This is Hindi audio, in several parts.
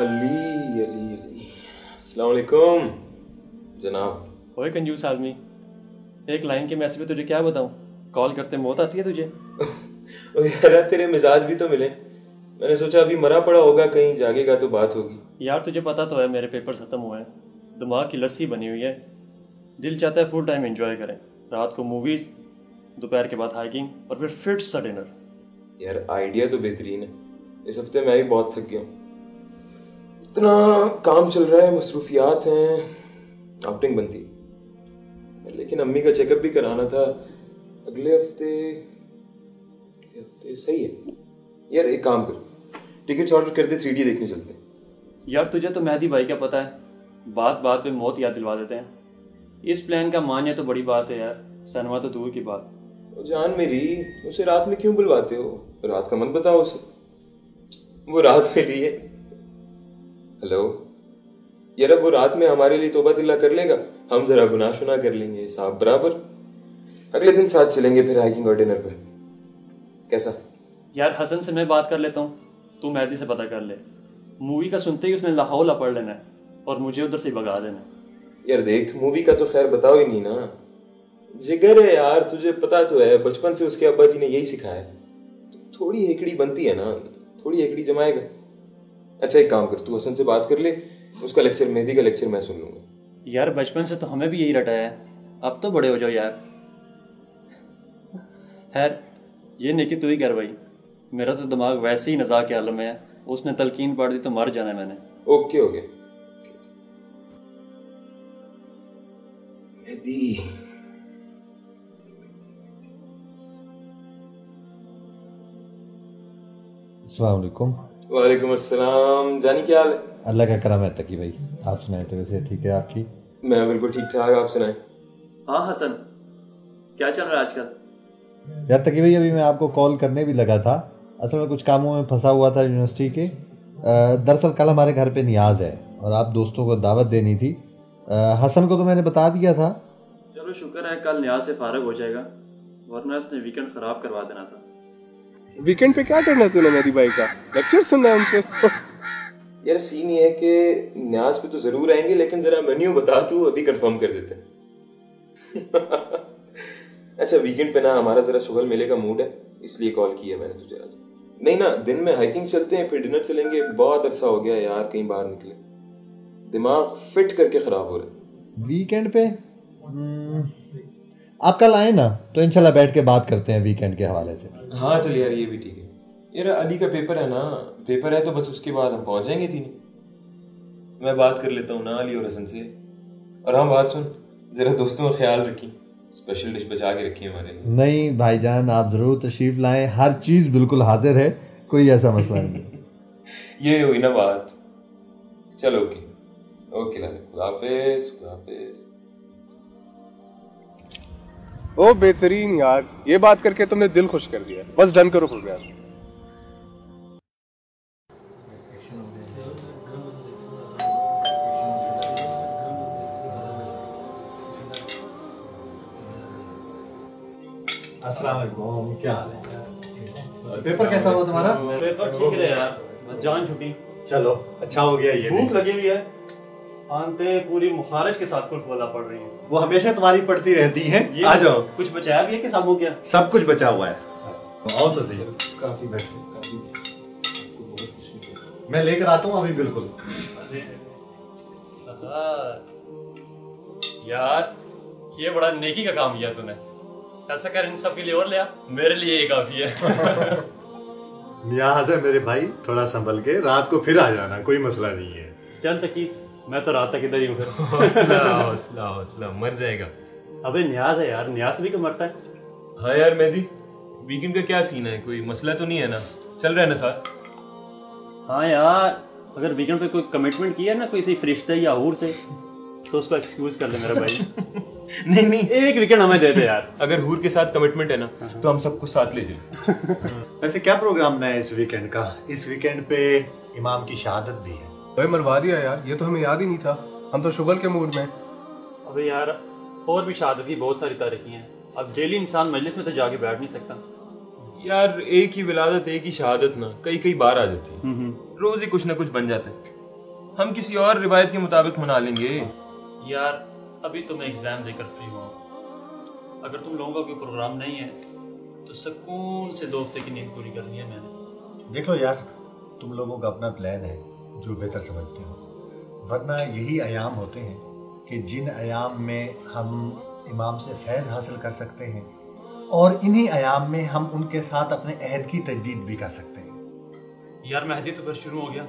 अली अली अली अस्सलाम वालेकुम जनाब। ओए कंजूस आदमी, एक लाइन के मैसेज पे तुझे क्या बताऊं? कॉल करते मौत आती है तुझे। ओ यार तेरे मिजाज भी तो मिले। मैंने सोचा अभी मरा पड़ा होगा, कहीं जागेगा तो बात होगी। यार तुझे पता तो है मेरे पेपर्स खत्म हुए हैं, दिमाग की लस्सी बनी हुई है। दिल चाहता है फुल टाइम एंजॉय करें, रात को मूवीज, दोपहर के बाद हाइकिंग और फिर फिट सा डिनर। यार आइडिया तो बेहतरीन है। इस हफ्ते मैं भी बहुत थक गया हूँ, इतना काम चल रहा है, मसरूफियात हैं, आउटिंग बनती है। लेकिन अम्मी का चेकअप भी कराना था अगले हफ्ते। सही है यार, एक काम कर, टिकट्स ऑर्डर कर दे, 3D देखने चलते हैं। यार तुझे तो मेहदी भाई का पता है, बात बात पे मौत याद दिलवा देते हैं। इस प्लान का मान्य तो बड़ी बात है यार, सनवा तो दूर की बात। वो जान मेरी, उसे रात में क्यों बुलवाते हो? रात का मत बताओ उसे, वो रात में रही है। हेलो यार, अब वो रात में हमारे लिए तौबा तिल्ला कर लेगा, हम जरा गुनाह शुना कर लेंगे, साहब बराबर। अगले दिन साथ चलेंगे फिर हाइकिंग और डिनर पे, कैसा? यार हसन से मैं बात कर लेता हूँ, तू मेहदी से पता कर ले। मूवी का सुनते ही उसने लाहौल पढ़ लेना है और मुझे उधर से ही भगा देना है। यार देख, मूवी का तो खैर बताओ ही नहीं ना, जिगर है यार, तुझे पता तो है, बचपन से उसके अब्बा जी ने यही सिखाया। तो थोड़ी हेकड़ी बनती है ना, थोड़ी हेकड़ी जमाएगा। अच्छा एक काम कर, तू हसन से बात कर ले, उसका लेक्चर, मेहदी का लेक्चर मैं सुन लूंगा। यार बचपन से तो हमें भी यही रटाया है, अब तो बड़े हो जाओ यार। खैर ये नहीं कि तू ही कर भाई, मेरा तो दिमाग वैसे ही नज़ा के आलम में है, उसने तलकीन पढ़ दी तो मर जाना है मैंने। ओके हो गया। मेहदी अस्सलाम वालेकुम। वालेकुम अस्सलाम। जानी क्या हाल है? अल्लाह का करम है तकी भाई, आप सुनाए तो वैसे ठीक है आपकी? मैं बिल्कुल ठीक ठाक, आप सुनाए? हाँ हसन, क्या चल रहा है आजकल? यार तकी भाई, अभी मैं आपको कॉल करने भी लगा था, असल में कुछ कामों में फंसा हुआ था यूनिवर्सिटी के। दरअसल कल हमारे घर पे नियाज है और आप दोस्तों को दावत देनी थी। हसन को तो मैंने बता दिया था। चलो शुक्र है कल न्याज से फारग हो जाएगा, वरना इसने वीकेंड खराब करवा देना था। वीकेंड पे क्या करना तूने मेरी भाई का? लेक्चर सुनना है उनसे? यार सीन ये है कि न्याज पे तो जरूर आएंगे, लेकिन जरा मेन्यू बता तू, अभी कंफर्म कर देते हैं। अच्छा वीकेंड पे ना हमारा जरा शुगल मेले का मूड है, इसलिए कॉल किया मैंने तुझे आज। नहीं ना, दिन में हाइकिंग चलते हैं, फिर डिनर चलेंगे। बहुत अरसा हो गया यार कहीं बाहर निकले, दिमाग फिट करके खराब हो रहा है। वीकेंड पे आप कल आए ना, तो इंशाल्लाह बैठ के बात करते हैं वीकेंड के हवाले से। हाँ चल यार, ये भी ठीक है। यार अली का पेपर है ना, पेपर है तो बस उसके बाद हम पहुंच जाएंगे तीनों। मैं बात कर लेता हूँ ना अली और हसन से। और हाँ बात सुन, जरा दोस्तों का ख्याल रखी, स्पेशल डिश बचा के रखी हमारे लिए। नहीं भाईजान, आप जरूर तशरीफ लाएं, हर चीज बिल्कुल हाजिर है, कोई ऐसा मसला नहीं। ये हुई ना बात। चलो ओके ओके लाले, खुदा हाफिज, खुदा हाफिज। ओ बेहतरीन यार, ये बात करके तुमने दिल खुश कर दिया। बस डन करो प्रोग्राम। अस्सलाम वालेकुम, क्या हाल है? पेपर कैसा हुआ तुम्हारा? पेपर ठीक है यार, बस जान छुट्टी। चलो अच्छा हो गया। ये भूख लगी हुई है, आंतें पूरी मुखारज के साथ कुछ बोला पड़ रही है। वो हमेशा तुम्हारी पढ़ती रहती हैं। ये आ जाओ। कुछ बचाया भी है कि सब हो गया? सब कुछ बचा हुआ है, आओ तो सही। काफी बैठे, मैं लेकर आता हूँ अभी बिल्कुल। यार ये बड़ा नेकी का काम किया तूने। ऐसा कर, इन सब के लिए और ले आ, मेरे लिए ये काफी है। नियाज है मेरे भाई, थोड़ा संभल के, रात को फिर आ जाना, कोई मसला नहीं है। चल तकी, मैं तो रात तक इधर ही हूँ। हौसला हौसला हौसला, मर जाएगा। अबे न्याज है यार, न्याज भी क्यों मरता है? हाँ यार मेहदी, वीकेंड का क्या सीन है? कोई मसला तो नहीं है ना? चल रहा है ना साथ? हाँ यार, अगर वीकेंड पे कोई कमिटमेंट किया ना किसी फरिश्ते या हूर से, तो उसको एक्सक्यूज कर ले मेरा भाई। नहीं नहीं, एक वीकेंड हमें दे दे यार। अगर हूर के साथ कमिटमेंट है ना, तो हम सबको साथ ले जाए। वैसे क्या प्रोग्राम है इस वीकेंड का? इस वीकेंड पे इमाम की शहादत भी है। भाई मरवा दिया यार, ये तो हमें याद ही नहीं था। हम तो शुगल के मूड में। अबे यार और भी शहादत की बहुत सारी तारीखें हैं, अब डेली इंसान मजलिस में तो जाके बैठ नहीं सकता। यार एक ही विलादत, एक ही शहादत ना कई कई बार आ जाती है, रोज ही कुछ ना कुछ बन जाता है। हम किसी और रिवायत के मुताबिक मना लेंगे। यार अभी तो मैं एग्ज़ाम देकर फ्री हुआ हूँ, अगर तुम लोगों का कोई प्रोग्राम नहीं है तो सुकून से 2 हफ्ते की नींद पूरी करनी है मैंने। देख लो यार, तुम लोगों का अपना प्लान है जो बेहतर समझते हो, वरना यही अयाम होते हैं कि जिन अयाम में हम इमाम से फैज़ हासिल कर सकते हैं और इन्हीं अयाम में हम उनके साथ अपने अहद की तजदीद भी कर सकते हैं। यार मेहदी तो फिर शुरू हो गया।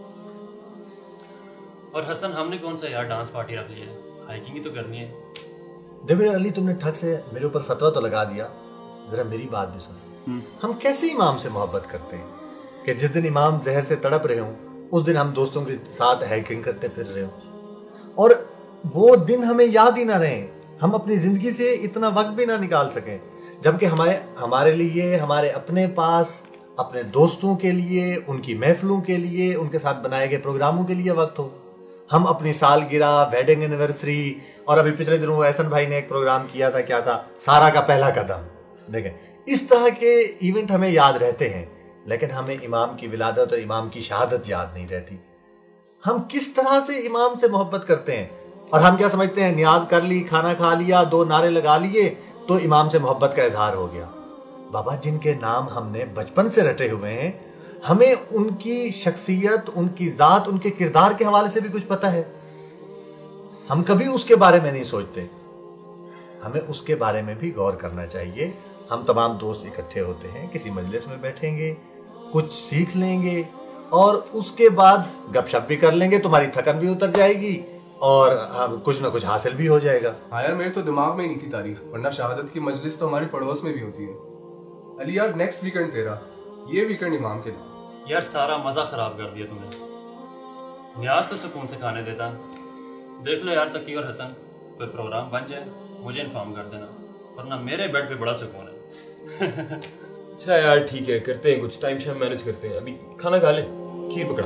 और हसन, हमने कौन सा यार डांस पार्टी रख लिया है, हाइकिंग ही तो करनी है। देखो यार अली, तुमने ठग से मेरे ऊपर फतवा तो लगा दिया, जरा मेरी बात भी सुनो। हम कैसे इमाम से मोहब्बत करते हैं कि जिस दिन इमाम जहर से तड़प रहे हों उस दिन हम दोस्तों के साथ हाइकिंग करते फिर रहे हों, और वो दिन हमें याद ही ना रहे, हम अपनी जिंदगी से इतना वक्त भी ना निकाल सकें, जबकि हमारे लिए, हमारे अपने पास, अपने दोस्तों के लिए, उनकी महफिलों के लिए, उनके साथ बनाए गए प्रोग्रामों के लिए वक्त हो। हम अपनी सालगिरह, वेडिंग एनिवर्सरी, और अभी पिछले दिनों एहसन भाई ने एक प्रोग्राम किया था, क्या था, सारा का पहला कदम, देखें इस तरह के इवेंट हमें याद रहते हैं, लेकिन हमें इमाम की विलादत और इमाम की शहादत याद नहीं रहती। हम किस तरह से इमाम से मोहब्बत करते हैं, और हम क्या समझते हैं, नियाज कर ली, खाना खा लिया, 2 नारे लगा लिए तो इमाम से मोहब्बत का इजहार हो गया। बाबा, जिनके नाम हमने बचपन से रटे हुए हैं, हमें उनकी शख्सियत, उनकी ज़ात, उनके किरदार के हवाले से भी कुछ पता है, हम कभी उसके बारे में नहीं सोचते। हमें उसके बारे में भी गौर करना चाहिए। हम तमाम दोस्त इकट्ठे होते हैं, किसी मजलिस में बैठेंगे, कुछ सीख लेंगे और उसके बाद गपशप भी कर लेंगे, तुम्हारी थकन भी उतर जाएगी और कुछ ना कुछ हासिल भी हो जाएगा। हाँ यार, मेरे तो दिमाग में ही नहीं थी तारीख, वरना शहादत की मजलिस तो हमारे पड़ोस में भी होती है। अली यार, नेक्स्ट वीकेंड तेरा, ये वीकेंड इमाम के लिए। यार सारा मज़ा ख़राब कर दिया तुमने। न्याज तो सुकून से खाने देता। देख लो यार, तकी और हसन कोई प्रोग्राम बन जाए मुझे इन्फॉर्म कर देना, वरना मेरे बेड पे बड़ा सुकून है। अच्छा यार ठीक है, करते हैं कुछ, टाइम शाम मैनेज करते हैं। अभी खाना खा ले, खीर पकड़ा।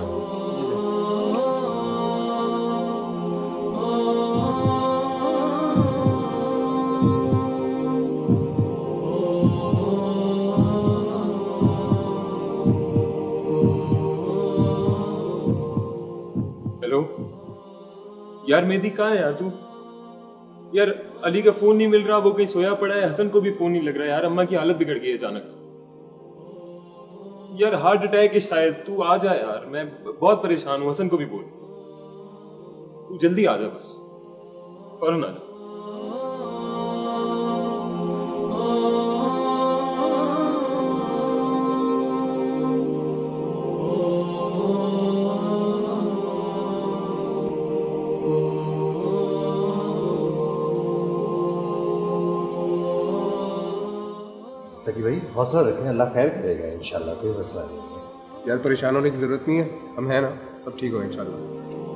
हेलो यार, मेहदी कहाँ है यार तू? यार अली का फोन नहीं मिल रहा, वो कहीं सोया पड़ा है, हसन को भी फोन नहीं लग रहा यार, अम्मा की हालत बिगड़ गई अचानक। यार हार्ट अटैक है शायद, तू आ जा यार, मैं बहुत परेशान हूँ। हसन को भी बोल, तू जल्दी आ जा, बस फौरन आ जा। ताकि भाई हौसला रखें, अल्लाह खैर करेगा इंशाल्लाह, कोई मसला नहीं है। यार परेशान होने की जरूरत नहीं है, हम हैं ना, सब ठीक होगा इंशाल्लाह।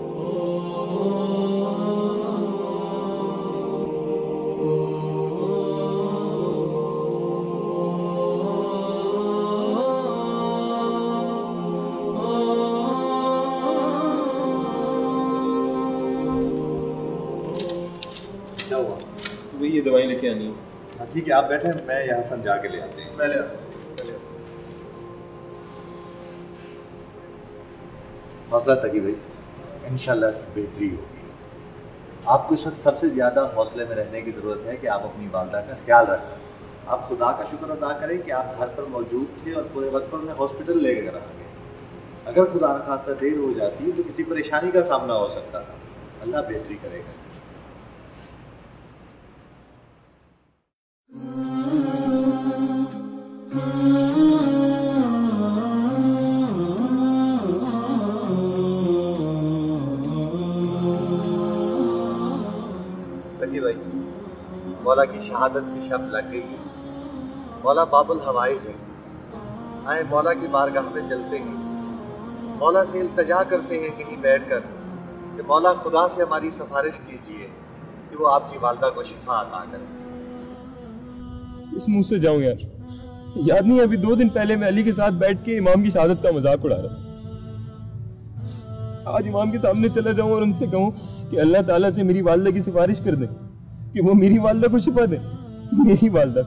क्या हुआ? वही ये दवाई लेके आनी है। हाँ ठीक है, आप बैठे, मैं यहाँ हसन जाके ले आते हैं। मैं ले हौसला तकी भाई, इंशाल्लाह से बेहतरी होगी। आपको इस वक्त सबसे ज़्यादा हौसले में रहने की ज़रूरत है कि आप अपनी वालदा का ख्याल रख सकें। आप खुदा का शुक्र अदा करें कि आप घर पर मौजूद थे और पूरे वक्त पर उन्हें हॉस्पिटल ले कर आ गए। अगर खुदा न खास्ता देर हो जाती तो किसी परेशानी का सामना हो सकता था। अल्लाह बेहतरी करेगा। भाई, मौला की शहादत की शब लग गई है। मौला बाबुल हवाइज है, आए मौला की बारगाह में चलते हैं, मौला से इल्तजा करते हैं कहीं बैठकर कि मौला खुदा से हमारी सिफारिश कीजिए कि वो आपकी वालदा को शिफा अता करें। इस मुंह से जाऊं यार, याद नहीं अभी 2 दिन पहले मैं अली के साथ बैठ के इमाम की शहादत का मजाक उड़ा रहा था। आज इमाम के सामने चला जाऊं और उनसे कहूं कि अल्लाह ताला से मेरी वालदा की सिफारिश कर दे कि वो मेरी वालदा को शिफा दे। मेरी वालदा,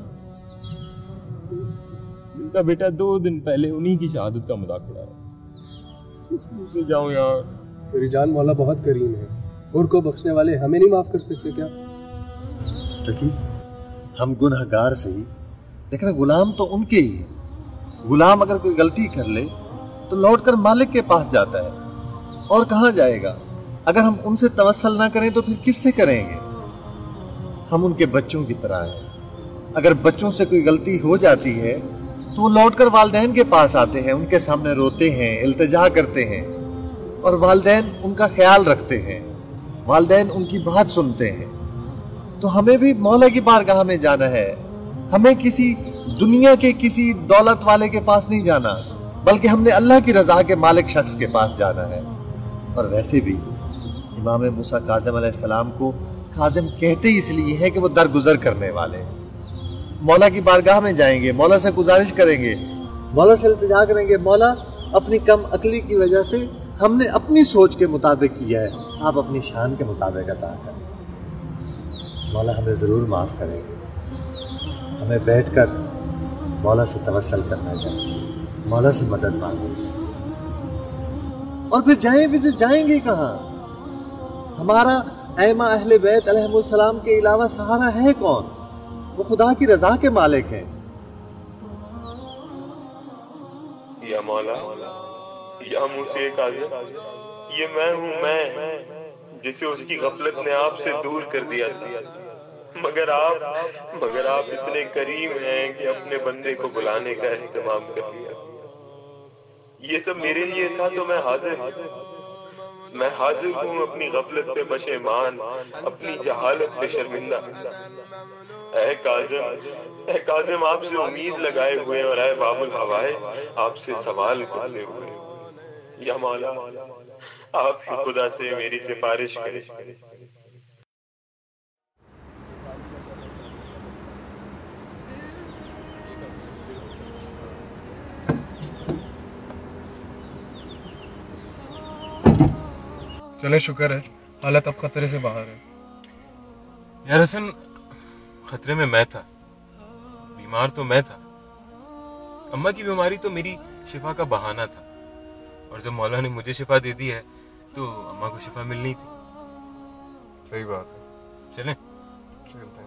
उनका बेटा 2 दिन पहले उन्हीं की शहादत का मजाक उड़ा रहा। इस मुंह से जाऊं यार। मेरी जान मौला बहुत करीम है, और को बख्शने वाले हमें नहीं माफ कर सकते क्या? तकी हम गुनहगार सही, लेकिन गुलाम तो उनके ही है। गुलाम अगर कोई गलती कर ले तो लौटकर मालिक के पास जाता है, और कहाँ जाएगा? अगर हम उनसे तवस्सल ना करें तो फिर किससे करेंगे? हम उनके बच्चों की तरह हैं। अगर बच्चों से कोई गलती हो जाती है तो वो लौटकर वालिदैन के पास आते हैं, उनके सामने रोते हैं, इल्तिजा करते हैं, और वालिदैन उनका ख्याल रखते हैं, वालिदैन उनकी बात सुनते हैं। तो हमें भी मौला की बारगाह में जाना है। हमें किसी दुनिया के किसी दौलत वाले के पास नहीं जाना, बल्कि हमने अल्लाह की रजा के मालिक शख्स के पास जाना है। और वैसे भी इमाम मूसा काज़िम अलैहिस्सलाम को काज़िम कहते इसलिए है कि वो दरगुजर करने वाले हैं। मौला की बारगाह में जाएंगे, मौला से गुजारिश करेंगे, मौला से इल्तिजा करेंगे, मौला अपनी कम अकली की वजह से हमने अपनी सोच के मुताबिक किया है, आप अपनी शान के मुताबिक अता करें। मौला हमें ज़रूर माफ़ करेंगे। हमें बैठकर मौला से तवस्सल करना चाहिए, मौला से मदद मांगे। और फिर जाएं भी तो जाएंगे कहाँ? हमारा ऐमा अहले बैत अलैहिमुस्सलाम के अलावा सहारा है कौन? वो खुदा की रजा के मालिक हैं। या मौला, या मूसा काज़िम, ये मैं हूँ, मैं जिसे उसकी गफलत ने आपसे दूर कर दिया था। मगर आप इतने करीम हैं कि अपने बंदे को बुलाने का इंतजाम कर लिया। ये सब मेरे लिए था तो मैं हाजिर हूँ अपनी गफलत से पशेमान, अपनी जहालत से शर्मिंदा। ऐ काज़िम, आपसे उम्मीद लगाए हुए और ऐ बाबुल हवाए, आपसे सवाल करते हुए, या मौला, आप खुदा से मेरी सिफारिश करें। चले, शुक्र है हालत अब खतरे से बाहर है। यार हसन, खतरे में मैं था, बीमार तो मैं था। अम्मा की बीमारी तो मेरी शिफा का बहाना था, और जब मौला ने मुझे शिफा दे दी है तो अम्मा को शिफा मिलनी थी। सही बात है। चलें? चलते हैं।